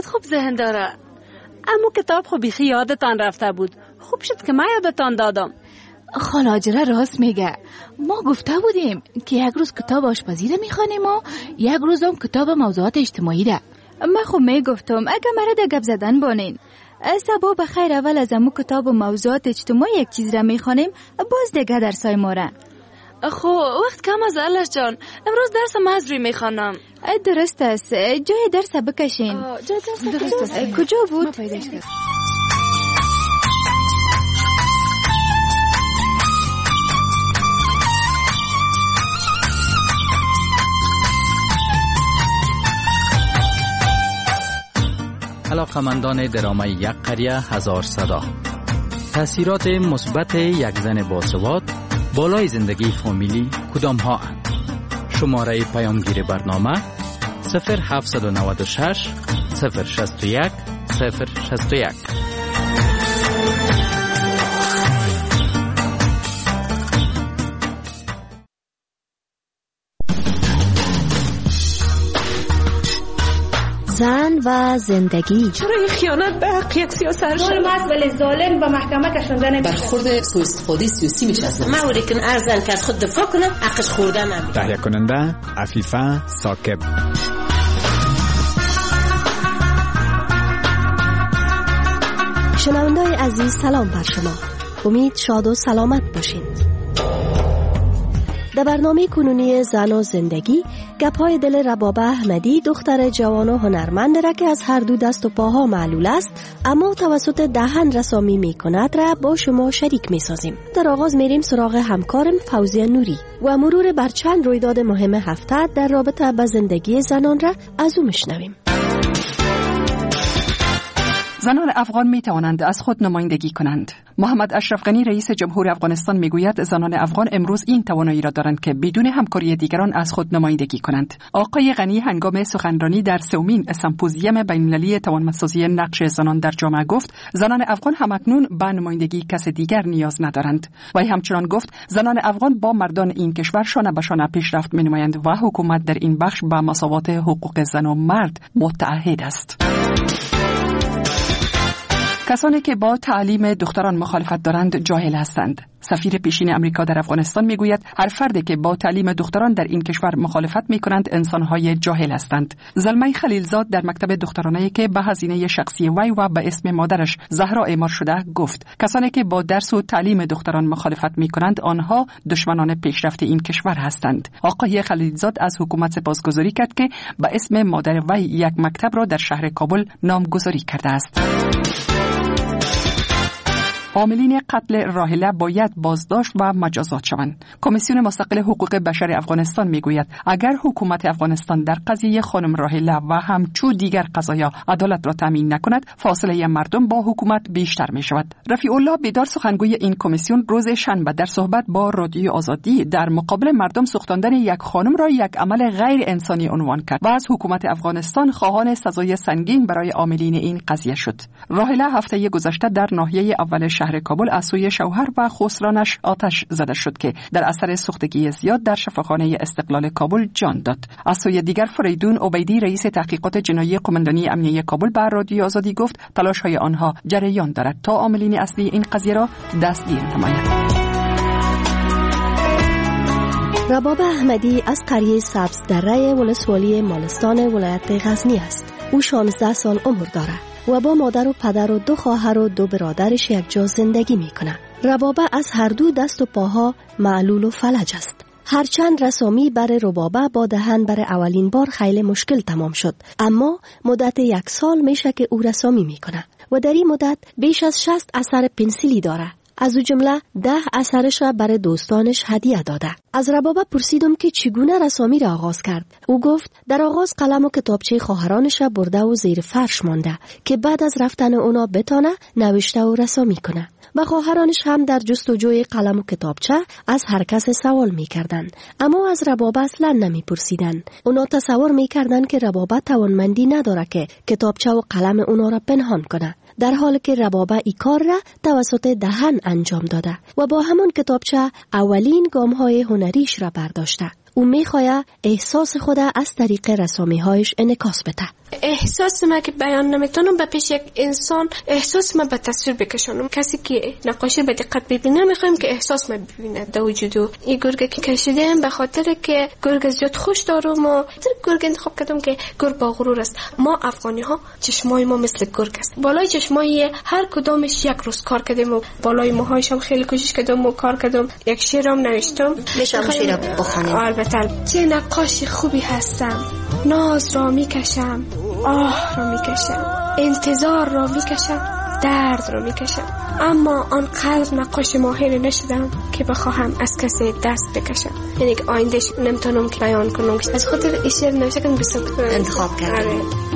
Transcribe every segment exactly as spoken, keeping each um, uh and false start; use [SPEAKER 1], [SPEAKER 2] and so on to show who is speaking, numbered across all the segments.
[SPEAKER 1] بسیار خوب ذهن داره. اما کتاب خو بیخی یادتان رفته بود. خوب شد که من یادتان دادم.
[SPEAKER 2] خاله هاجره راست میگه. ما گفته بودیم که یک روز کتاب آشپزی را میخوانیم و یک روز هم کتاب موضوعات اجتماعی را.
[SPEAKER 3] من خو میگفتم اگه مرا ده گپ زدن بانین. سبا بخیر اول از امو کتاب و موضوعات اجتماعی یک چیز را میخوانیم، باز دیگه درسای ما را.
[SPEAKER 1] خو وقت کم از الش جان. امروز درس مزری میخوانم.
[SPEAKER 3] درست است. جای درس بکشین.
[SPEAKER 1] درست است.
[SPEAKER 3] کجا بود؟
[SPEAKER 4] علاقمندان درام یک قریه هزار صدا. تأثیرات مثبت یک زن باسواد بالای زندگی فامیلی کدام ها اند؟ شماره پیامگیر برنامه صفر هفت نه شش صفر شصت و یک صفر شصت و یک.
[SPEAKER 5] زن و زندگی.
[SPEAKER 1] چرا این خیانت به حق یک سیاست
[SPEAKER 6] ظالم است ولی ظالم به محکمه کشنده نمیشه.
[SPEAKER 7] برخورد سوء استفاده سیاسی میشه از
[SPEAKER 8] ما ولی کن ارزن که از خود دفاع کنه حقش خوردن نمیشه.
[SPEAKER 9] تهیه کننده عفیفه ثاقب.
[SPEAKER 5] شنونده‌های عزیز سلام بر شما. امید شاد و سلامت باشین. در برنامه کنونی زن و زندگی گپ‌های دل ربابه احمدی دختر جوان و هنرمند را که از هر دو دست و پاها معلول است اما توسط دهن رسامی می کند را با شما شریک می سازیم. در آغاز میریم سراغ همکارم فوزیه نوری و مرور بر چند رویداد مهم هفته در رابطه با زندگی زنان را از او میشنویم.
[SPEAKER 10] زنان افغان می توانند از خود نمایندگی کنند. محمد اشرف غنی رئیس جمهور افغانستان می گوید زنان افغان امروز این توانایی را دارند که بدون همکاری دیگران از خود نمایندگی کنند. آقای غنی هنگام سخنرانی در سومین سمپوزیوم بین‌المللی توانمندسازی نقش زنان در جامعه گفت زنان افغان همکنون به نمایندگی کس دیگر نیاز ندارند. وی همچنان گفت زنان افغان با مردان این کشور شانه به شانه پیشرفت می نمایند و حکومت در این بخش به مساوات حقوق زن و مرد متعهد است. کسانی که با تعلیم دختران مخالفت دارند جاهل هستند. سفیر پیشین امریکا در افغانستان میگوید هر فردی که با تعلیم دختران در این کشور مخالفت میکنند انسانهای جاهل هستند. زلمه خلیلزاد در مکتب دخترانه‌ای که به هزینه شخصی وی و به اسم مادرش زهرا اعمار شده گفت کسانی که با درس و تعلیم دختران مخالفت میکنند آنها دشمنان پیشرفت این کشور هستند. آقای خلیلزاد از حکومت سپاسگزاری کرد که به اسم مادر وی یک مکتب را در شهر کابل نامگذاری کرده است. عاملین قتل راحله باید بازداشت و مجازات شوند. کمیسیون مستقل حقوق بشر افغانستان میگوید اگر حکومت افغانستان در قضیه خانم راحله و همچو دیگر قضایا عدالت را تامین نکند فاصله مردم با حکومت بیشتر می شود. رفیع الله بیدار سخنگوی این کمیسیون روز شنبه در صحبت با رادیوی آزادی در مقابل مردم سوختاندن یک خانم را یک عمل غیر انسانی عنوان کرد و از حکومت افغانستان خواهان سزای سنگین برای عاملین این قضیه شد. راحله هفته گذشته در ناحیه اول شهر کابل از سوی شوهر و خسرانش آتش زده شد که در اثر سوختگی زیاد در شفاخانه استقلال کابل جان داد. از سوی دیگر فریدون عبیدی رئیس تحقیقات جنایی قماندانی امنیه کابل بر رادیو آزادی گفت تلاش‌های آنها جریان دارد تا عاملین اصلی این قضیه را دستگیر نمایند.
[SPEAKER 5] ربابه احمدی از قریه سبز دره ولسوالی مالستان ولایت غزنی است. او شانزده سال عمر دارد و با مادر و پدر و دو خواهر و دو برادرش یک جا زندگی می کند. ربابه از هر دو دست و پاها معلول و فلج است. هرچند رسامی بر ربابه با دهن بر اولین بار خیلی مشکل تمام شد، اما مدت یک سال میشه که او رسامی می کند و در این مدت بیش از شصت اثر پنسیلی داره. از او جمله ده اثرش را برای دوستانش هدیه داده. از ربابه پرسیدم که چگونه رسامی را آغاز کرد. او گفت در آغاز قلم و کتابچه خواهرانش را برده و زیر فرش مانده که بعد از رفتن اونا بتانه نوشته و رسامی کنه. و خواهرانش هم در جستجوی قلم و کتابچه از هر کس سوال می کردن. اما از ربابه اصلا نمی پرسیدن. اونا تصور می کردن که ربابه توانمندی نداره که کتابچه و قلم اونا را پنهان کنه، در حالی که ربابه ای کار را توسط دهن انجام داده و با همون کتابچه اولین گام‌های هنریش را برداشته. او می‌خواهد احساس خود از طریق رسامی‌هایش انعکاس بده.
[SPEAKER 11] احساس ما که بیان نمیتونم به پیش یک انسان احساس ما به تصویر بکشونم. کسی که نقاشی به دقت ببینه میخوایم که احساس ما ببینه در وجودو. این گرگ که کشیدم به خاطر که گرگ زیاد خوش دارم و گرگ انتخاب کردم که گرگ با غرور است. ما افغانی ها چشمای ما مثل گرگ است. بالای چشمای هر کدامش یک روز کار کردیم و بالای موهایش هم خیلی کوشش کردم و کار کردم. یک شعرم نوشتم.
[SPEAKER 5] میشم شعر بخونیم؟
[SPEAKER 11] البته. چه نقاش خوبی هستم، ناز را میکشم، آه را میکشم، انتظار را میکشم، درد را میکشم، اما آنقدر نقاش ماهر نشدم که بخواهم از کسی دست بکشم. یعنی که آیندهش نمیتونم که بیان کنم. از خاطر این شعر نوشته کردم بسیار
[SPEAKER 5] انتخاب کردم.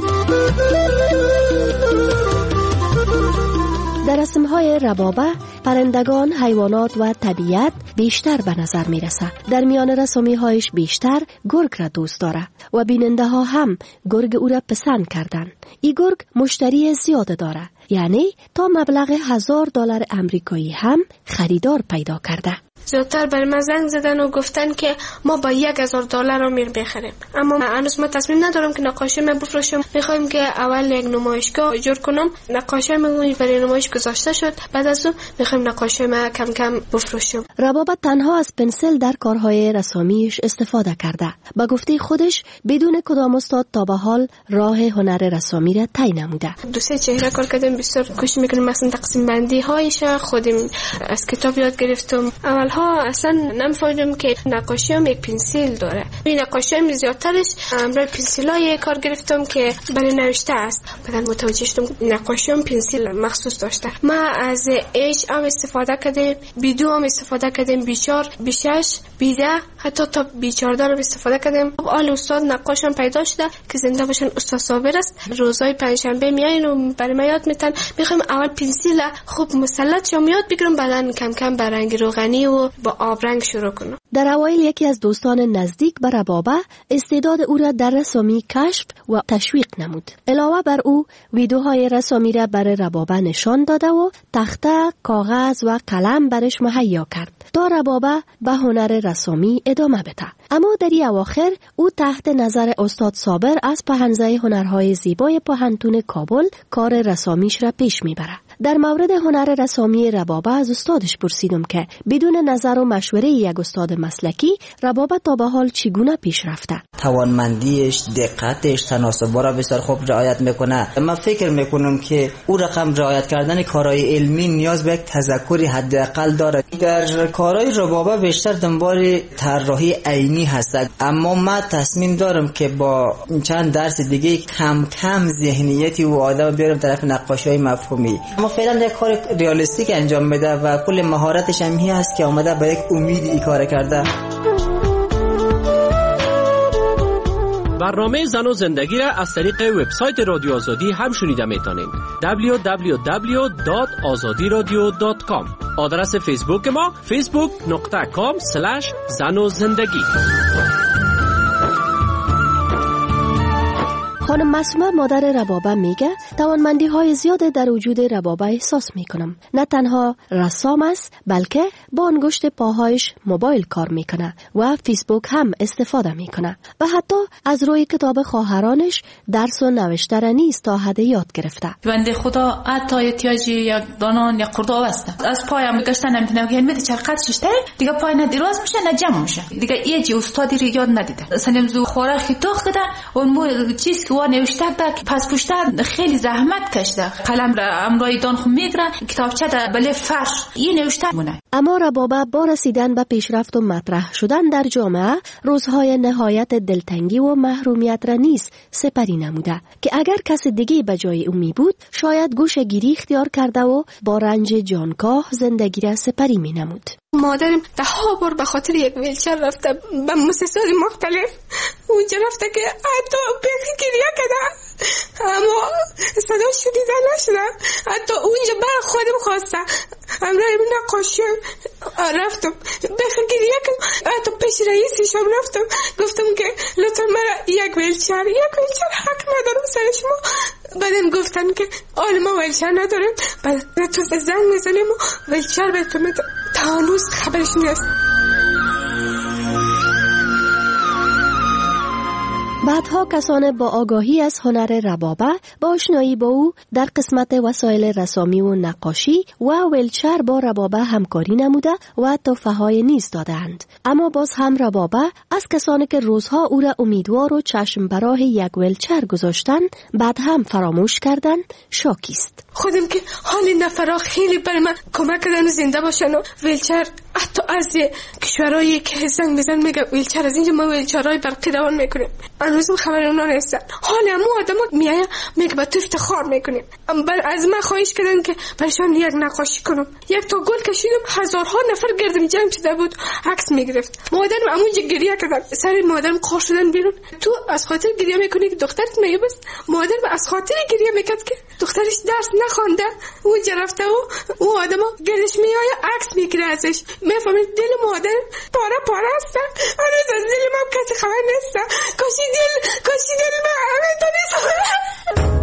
[SPEAKER 5] در رسم‌های ربابه پرندگان، حیوانات و طبیعت بیشتر به نظر می رسد. در میان رسومی‌هایش بیشتر گرگ را دوست داره و بیننده ها هم گرگ او را پسند کردن. این گرگ مشتری زیاد داره، یعنی تا مبلغ هزار دلار امریکایی هم خریدار پیدا کرده.
[SPEAKER 11] زیادتر بر ما زنگ زدن و گفتن که ما با یک هزار دلار رو میر بخریم، اما هنوز ما تصمیم ندارم که نقاشی من بفروشم. میخوایم که اول یک نمایشگاه جور کنم، نقاشی من برای نمایش گذاشته شد، بعد از اون میخوایم نقاشی من کم کم بفروشم.
[SPEAKER 5] ربابه تنها از پنسل در کارهای رسامیش استفاده کرده. با گفته خودش بدون کدام استاد تا به حال راه هنر رسامی را طی نموده.
[SPEAKER 11] دو سه چهره کار کردم، بسیار کوشش میکنم. مثلا تقسیم بندی هایش خودم از کتاب یاد گرفتم. اول ها اصلا نمی‌فهمیدم که نقاشی هم یک پنسل داره. این نقاشی هم زیادترش روی پنسلای کار گرفتم که برای نوشته است. بعد متوجه شدم نقاشی هم پنسل مخصوص داشته. ما از اچ هم استفاده کردیم، بی دو هم استفاده کردیم، بی چهار، بی شش، بی ده، حتی تا بی چهارده هم استفاده کردیم. آل استاد نقاش هم پیدا شده که زنده باشن. استاد صابر است. روزهای پنجشنبه میاین و برای ما یاد میتن. میخوایم اول پنسل خوب مسلط شم یاد بگیرم، بعدن کم کم به رنگ روغنی و با آبرنگ شروع کنم.
[SPEAKER 5] در اوایل یکی از دوستان نزدیک به ربابه استعداد او را در رسامی کشف و تشویق نمود. علاوه بر او ویدیوهای رسامی را برای ربابه نشان داده و تخته، کاغذ و قلم برش مهیا کرد تا ربابه به هنر رسامی ادامه بده. اما در این اواخر او تحت نظر استاد صابر از پهنزه هنرهای زیبای پهنتون کابل کار رسامیش را پیش میبره. در مورد هنر رسامی ربابه از استادش پرسیدم که بدون نظر و مشوره یک استاد مسلکی ربابه تا به حال چگونه پیش رفته.
[SPEAKER 12] توانمندیش، دقتش، تناسب‌ها را بسیار خوب رعایت میکنه. من فکر میکنم که او رقم رعایت کردن کارهای علمی نیاز به یک تذکری حداقل داره. در کارهای ربابه بیشتر دنبال طراحی عینی هست، اما من تصمیم دارم که با چند درس دیگه کم کم ذهنیتی و آدم بیارم طرف نقاشی‌های مفهومی. اما فعلا یک کار ریالیستیک انجام میده و کل مهارتش هم هی هست که اومده با یک امیدی این کار کرده.
[SPEAKER 13] برنامه زن و زندگی را از طریق وبسایت رادیو آزادی هم شنیده میتونید. دبلیو دبلیو دبلیو دات آزادی رادیو دات کام. آدرس فیسبوک ما فیسبوک دات کام اسلش زن و زندگی.
[SPEAKER 5] خانم معصومه مادر ربابه میگه توانمندی های زیاد در وجود ربابه احساس میکنم. نه تنها رسام است بلکه با انگشت پاهایش موبایل کار میکنه و فیسبوک هم استفاده میکنه و حتی از روی کتاب خواهرانش درس و نوشته را نیز تا حد یاد گرفته.
[SPEAKER 2] بنده خدا حتی احتیاجی یک دانان یا قرداب است. از پایم گشتن نمیتونه که میده چرخت ششته دیگه پای نه دراز میشه نه جمع میشه. دیگه یه استادی رو یاد ندیده. اصلا زو خوراک خیتاخ کده اون مو چیز که نوشته که پس پشت خیلی زحمت کشیده. قلم را امرای دان خو میگره، کتابچه در بله فرش این نوشته مونه.
[SPEAKER 5] اما ربابه با رسیدن به پیشرفت و مطرح شدن در جامعه روزهای نهایت دلتنگی و محرومیت را نیز سپری نموده که اگر کس دیگه به جای او می بود شاید گوشه گیری اختیار کرده و با رنج جانکاه زندگی را سپری می نمود.
[SPEAKER 11] مادرم ده ها بار به خاطر یک ویلچر رفته به مؤسسات مختلف، اونجا رفته که حتی بخی گریه کده اما صدا شدیده نشده. حتی اونجا بر خودم خواسته امرای من نقاشی رفتم بخی گریه کدم. حتی پیش رئیسیش هم رفتم گفتم که لطفا مرا یک ویلچر یک ویلچر حق ندارم سر شما. بعدم گفتن که آل ما ویلچر ندارم. بعد تو زنگ میزنیم و ویلچر به تو میدم. تا هنوز خبرش نیست.
[SPEAKER 5] بعدها کسان با آگاهی از هنر ربابه با آشنایی با او در قسمت وسایل رسامی و نقاشی و ویلچر با ربابه همکاری نموده و تحفه‌های نیز دادند. اما باز هم ربابه از کسانی که روزها او را امیدوار و چشم به راه یک ویلچر گذاشتن بعد هم فراموش کردند شاکی است.
[SPEAKER 11] خودم که حالی نفرا خیلی برای من کمک کردن زنده باشن و ویلچر حتی از کشورهایی که زنگ میزن میگه ویلچر از اینجا ما ویلچرهای برقی روان میکنیم. هنوز خبر اونا نیستن. حالا امو آدم میایه میگه با تو افتخار میکنیم. از من خواهش کردن که برایشان یک نقاشی کنم. یک تا گل کشیدم هزارها نفر گردم جمع شده بود عکس میگرفت. مادرم همونجا گریه کردن. سر مادرم قار شدن بیرون. تو از خاطر گریه میکنی که دخترت میوبس. مادرم از خاطر گریه میکرد که دخترش درس نخوانده. اونجا رفته و او آدم گلش میایه عکس میگیره ازش. میفهمید دل مادر پاره پاره است. هنوز از دل من کسی خبر نیست. کاشی دل کاشی دل من همه تا نیست.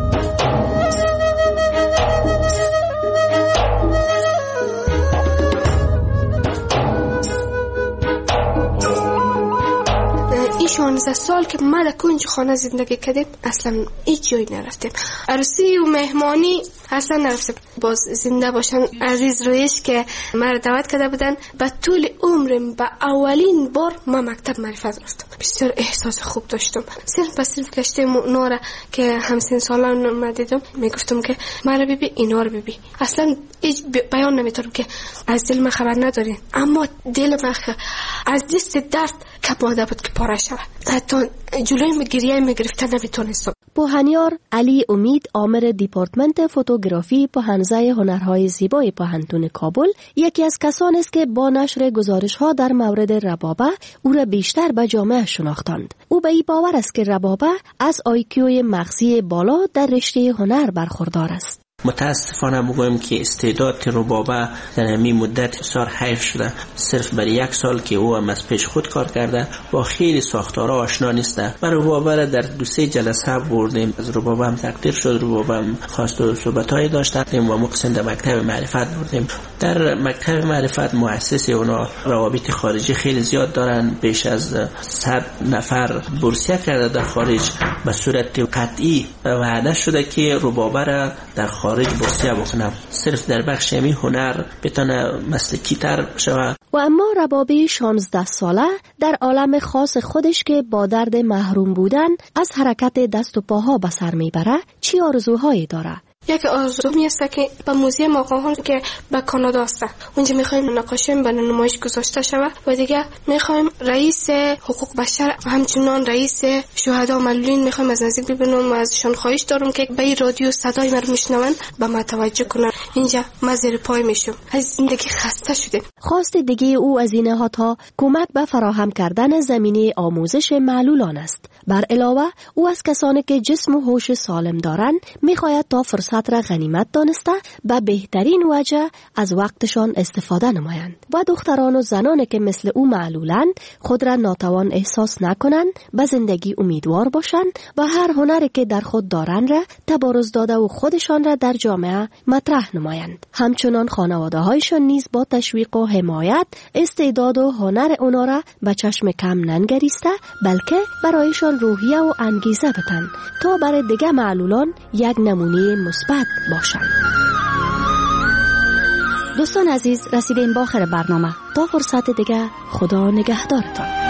[SPEAKER 11] این شانزده سال که ما در کنج خانه زندگی کردیم اصلا هیچ جایی نرفتیم. عروسی و مهمانی اصلا نرفتیم. باز زنده باشن عزیز رویش که مرا دعوت کرده بودن. به طول عمرم به اولین بار ما مکتب معرفت رفتم. بسیار احساس خوب داشتم. صرف بس صرف گشتم اونا را که همسن سالان ما دیدم میگفتم که مرا ببین اینا رو ببین. اصلا هیچ بیان نمیتونم که از دل من خبر ندارین. اما دل من از دست درد کپاده بود که پاره شود. حتی جلوی گریه میگرفتن نمیتونستم.
[SPEAKER 5] پوهنیار علی امید آمر دیپارتمنت فوتوگرافی پوهنزه هنرهای زیبای پوهنتون کابل یکی از کسانی است که با نشر گزارش‌ها در مورد ربابه او را بیشتر به جامعه شناختند. او به این باور است که ربابه از آیکیوی مغزی بالا در رشته هنر برخوردار است.
[SPEAKER 14] متاسفانه میگویم که استعداد که ربابه در همین مدت بسیار حیف شده. صرف برای یک سال که او هم از پیش خود کار کرده با خیلی ساختارها آشنا نیسته. ما ربابه را در دو سه جلسه بردیم. از ربابه هم تقدیر شد. ربابه هم خواست و صحبت‌های داشتیم و مقصد در مکتب معرفت بردیم. در مکتب معرفت مؤسس اونا روابط خارجی خیلی زیاد دارن. بیش از صد نفر بورسیه کرده در خارج. به صورت قطعی وعده شده که ربابه را در خارج بورسیه بکنم. صرف در بخش می هنر بتونه مسلکی تر شود.
[SPEAKER 5] و اما ربابه شانزده ساله در عالم خاص خودش که با درد محروم بودن از حرکت دست و پاها به سر میبره چی آرزوهایی داره؟
[SPEAKER 11] یک آرزو میسته که به موزیم آقاهان که به کانادا است اونجا میخوایم نقاشی به نمایش گذاشته شود و دیگه میخوایم رئیس حقوق بشر همچنان رئیس شهدا و معلولین میخوایم از نزدیک ببینم و ازشون خواهش دارم که به این رادیو صدای من میشنون به ما توجه کنن. اینجا ما زیر پای میشم. از زندگی خسته شدیم.
[SPEAKER 5] خواست دیگه او از این نهادها کمک به فراهم کردن زمینه آموزش معلولان است. بر علاوه او از کسانی که جسم و هوش سالم دارند میخواهد تا فرصت را غنیمت دانسته به بهترین وجه از وقتشان استفاده نمایند و دختران و زنانی که مثل او معلولند خود را ناتوان احساس نکنند به زندگی امیدوار باشند و هر هنری که در خود دارند را تبارز داده و خودشان را در جامعه مطرح نمایند. همچنان خانواده هایشان نیز با تشویق و حمایت استعداد و هنر اونا را به چشم کم ننگریسته بلکه برایشان روحیه و انگیزه بدن تا برای دیگه معلولان یک نمونه مثبت باشند. دوستان عزیز رسیدیم به آخر برنامه. تا فرصت دیگه خدا نگهدارتان.